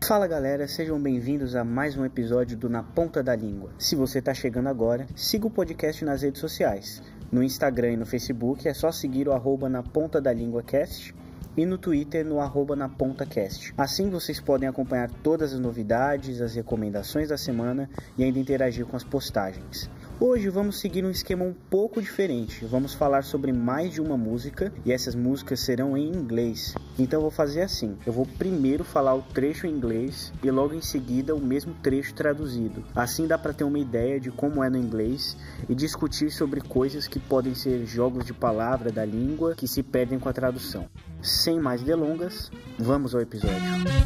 Fala galera, sejam bem-vindos a mais um episódio do Na Ponta da Língua. Se você está chegando agora, siga o podcast nas redes sociais. No Instagram e no Facebook é só seguir o @napontadalínguacast e no Twitter no @napontacast. Assim vocês podem acompanhar todas as novidades, as recomendações da semana e ainda interagir com as postagens. Hoje vamos seguir um esquema um pouco diferente. Vamos falar sobre mais de uma música e essas músicas serão em inglês. Então eu vou fazer assim, eu vou primeiro falar o trecho em inglês e logo em seguida o mesmo trecho traduzido. Assim dá para ter uma ideia de como é no inglês e discutir sobre coisas que podem ser jogos de palavra da língua que se perdem com a tradução. Sem mais delongas, vamos ao episódio.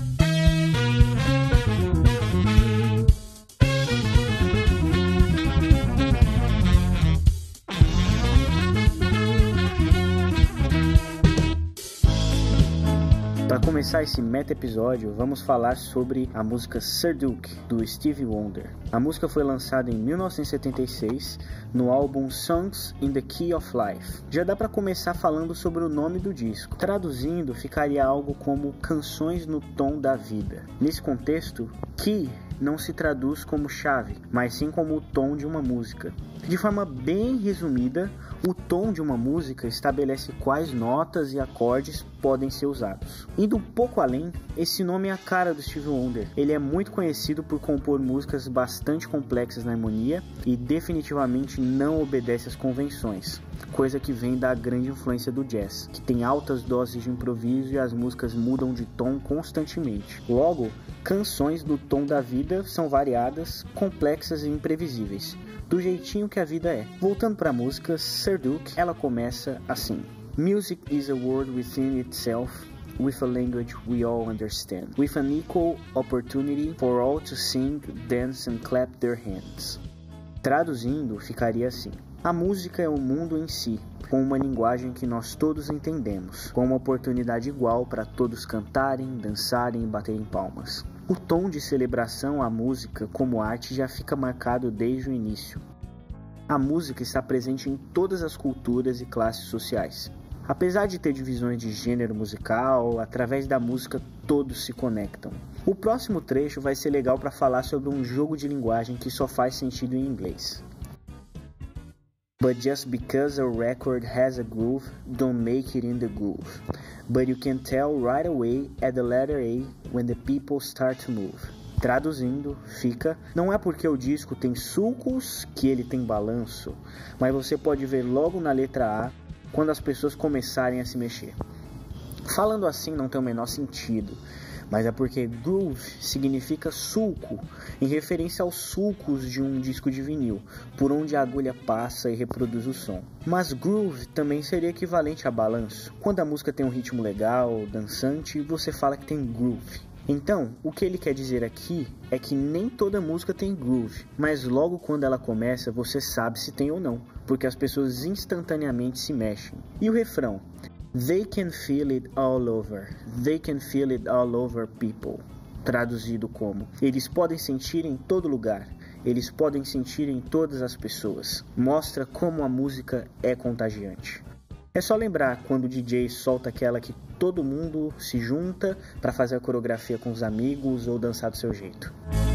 Para começar esse meta-episódio, vamos falar sobre a música Sir Duke, do Stevie Wonder. A música foi lançada em 1976 no álbum Songs in the Key of Life. Já dá para começar falando sobre o nome do disco. Traduzindo, ficaria algo como Canções no Tom da Vida. Nesse contexto, key não se traduz como chave, mas sim como o tom de uma música. De forma bem resumida, o tom de uma música estabelece quais notas e acordes podem ser usados. Indo um pouco além, esse nome é a cara do Stevie Wonder. Ele é muito conhecido por compor músicas bastante complexas na harmonia e definitivamente não obedece às convenções, coisa que vem da grande influência do jazz, que tem altas doses de improviso e as músicas mudam de tom constantemente. Logo, canções do tom da vida são variadas, complexas e imprevisíveis, do jeitinho que a vida é. Voltando para a música, Sir Duke, ela começa assim: Music is a word within itself, with a language we all understand, with an equal opportunity for all to sing, dance and clap their hands. Traduzindo, ficaria assim: a música é o mundo em si, com uma linguagem que nós todos entendemos, com uma oportunidade igual para todos cantarem, dançarem e baterem palmas. O tom de celebração à música como arte já fica marcado desde o início. A música está presente em todas as culturas e classes sociais. Apesar de ter divisões de gênero musical, através da música todos se conectam. O próximo trecho vai ser legal para falar sobre um jogo de linguagem que só faz sentido em inglês. But just because a record has a groove, don't make it in the groove. But you can tell right away at the letter A when the people start to move. Traduzindo, fica: não é porque o disco tem sulcos que ele tem balanço, mas você pode ver logo na letra A quando as pessoas começarem a se mexer. Falando assim não tem o menor sentido, mas é porque groove significa sulco, em referência aos sulcos de um disco de vinil, por onde a agulha passa e reproduz o som. Mas groove também seria equivalente a balanço. Quando a música tem um ritmo legal, dançante, você fala que tem groove. Então, o que ele quer dizer aqui é que nem toda música tem groove, mas logo quando ela começa você sabe se tem ou não, porque as pessoas instantaneamente se mexem. E o refrão: They can feel it all over. They can feel it all over people. Traduzido como: eles podem sentir em todo lugar. Eles podem sentir em todas as pessoas. Mostra como a música é contagiante. É só lembrar quando o DJ solta aquela que todo mundo se junta para fazer a coreografia com os amigos ou dançar do seu jeito.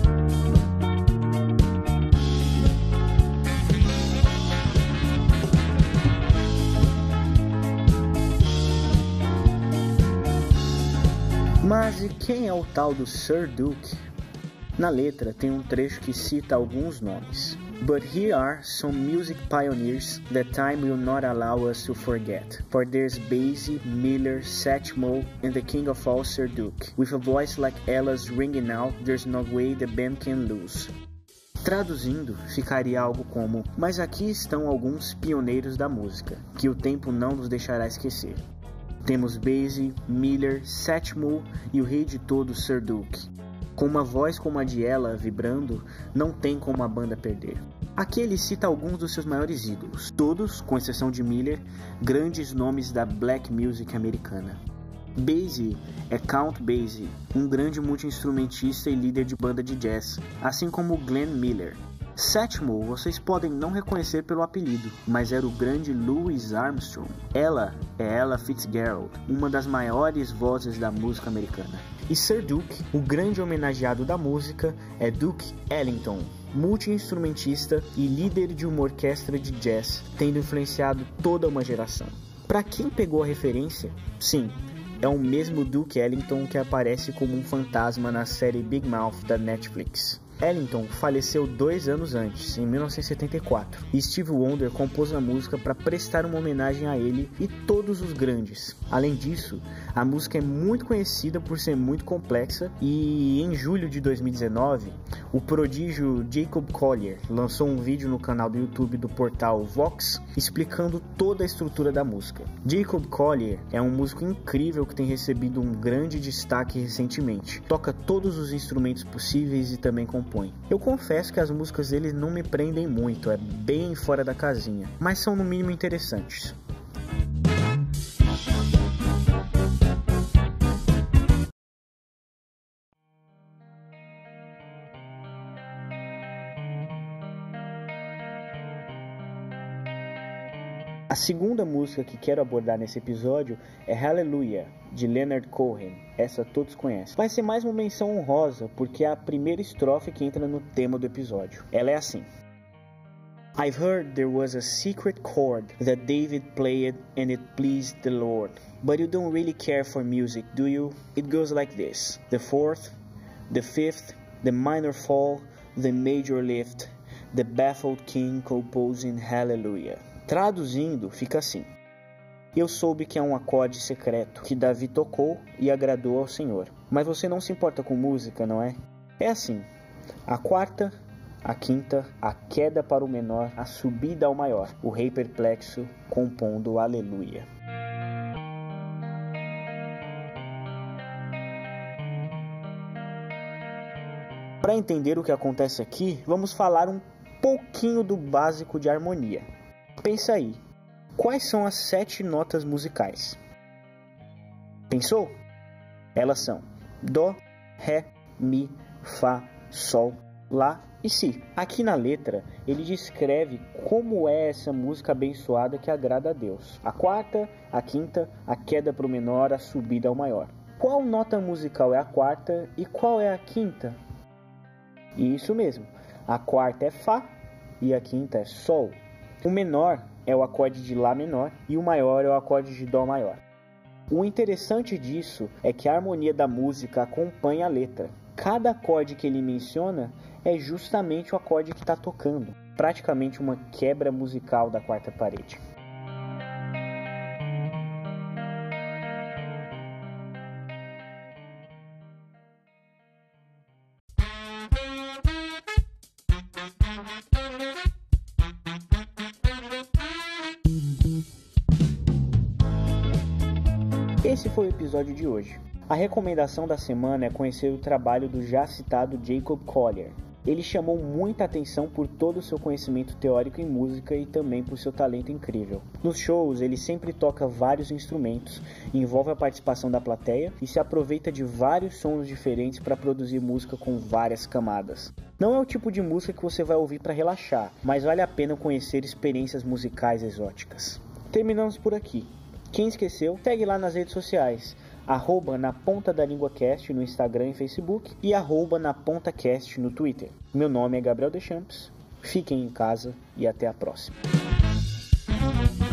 Mas e quem é o tal do Sir Duke? Na letra tem um trecho que cita alguns nomes. But here are some music pioneers that time will not allow us to forget. For there's Basie, Miller, Satchmo, and the king of all, Sir Duke. With a voice like Ella's ringing out, there's no way the band can lose. Traduzindo, ficaria algo como: mas aqui estão alguns pioneiros da música, que o tempo não nos deixará esquecer. Temos Basie, Miller, Satchmo e o rei de todos, Sir Duke. Com uma voz como a de Ella vibrando, não tem como a banda perder. Aqui ele cita alguns dos seus maiores ídolos, todos, com exceção de Miller, grandes nomes da black music americana. Basie é Count Basie, um grande multi-instrumentista e líder de banda de jazz, assim como Glenn Miller. Satchmo vocês podem não reconhecer pelo apelido, mas era o grande Louis Armstrong. Ella é Ella Fitzgerald, uma das maiores vozes da música americana. E Sir Duke, o grande homenageado da música, é Duke Ellington, multi-instrumentista e líder de uma orquestra de jazz, tendo influenciado toda uma geração. Para quem pegou a referência, sim, é o mesmo Duke Ellington que aparece como um fantasma na série Big Mouth da Netflix. Ellington faleceu 2 anos antes, em 1974, e Stevie Wonder compôs a música para prestar uma homenagem a ele e todos os grandes. Além disso, a música é muito conhecida por ser muito complexa e em julho de 2019, o prodígio Jacob Collier lançou um vídeo no canal do YouTube do portal Vox explicando toda a estrutura da música. Jacob Collier é um músico incrível que tem recebido um grande destaque recentemente. Toca todos os instrumentos possíveis e também compõe. Eu confesso que as músicas dele não me prendem muito, é bem fora da casinha, mas são no mínimo interessantes. A segunda música que quero abordar nesse episódio é Hallelujah, de Leonard Cohen. Essa todos conhecem. Vai ser mais uma menção honrosa, porque é a primeira estrofe que entra no tema do episódio. Ela é assim: I've heard there was a secret chord that David played and it pleased the Lord. But you don't really care for music, do you? It goes like this: the fourth, the fifth, the minor fall, the major lift, the baffled king composing Hallelujah. Traduzindo, fica assim: eu soube que é um acorde secreto que Davi tocou e agradou ao Senhor. Mas você não se importa com música, não é? É assim: a quarta, a quinta, a queda para o menor, a subida ao maior, o rei perplexo compondo Aleluia. Para entender o que acontece aqui, vamos falar um pouquinho do básico de harmonia. Pensa aí, quais são as 7 notas musicais? Pensou? Elas são Dó, Ré, Mi, Fá, Sol, Lá e Si. Aqui na letra, ele descreve como é essa música abençoada que agrada a Deus. A quarta, a quinta, a queda para o menor, a subida ao maior. Qual nota musical é a quarta e qual é a quinta? Isso mesmo, a quarta é Fá e a quinta é Sol. O menor é o acorde de Lá menor e o maior é o acorde de Dó maior. O interessante disso é que a harmonia da música acompanha a letra. Cada acorde que ele menciona é justamente o acorde que está tocando. Praticamente uma quebra musical da quarta parede. Esse foi o episódio de hoje. A recomendação da semana é conhecer o trabalho do já citado Jacob Collier. Ele chamou muita atenção por todo o seu conhecimento teórico em música e também por seu talento incrível. Nos shows, ele sempre toca vários instrumentos, envolve a participação da plateia e se aproveita de vários sons diferentes para produzir música com várias camadas. Não é o tipo de música que você vai ouvir para relaxar, mas vale a pena conhecer experiências musicais exóticas. Terminamos por aqui. Quem esqueceu, segue lá nas redes sociais, @napontadalinguacast no Instagram e Facebook e @napontacast no Twitter. Meu nome é Gabriel Deschamps, fiquem em casa e até a próxima.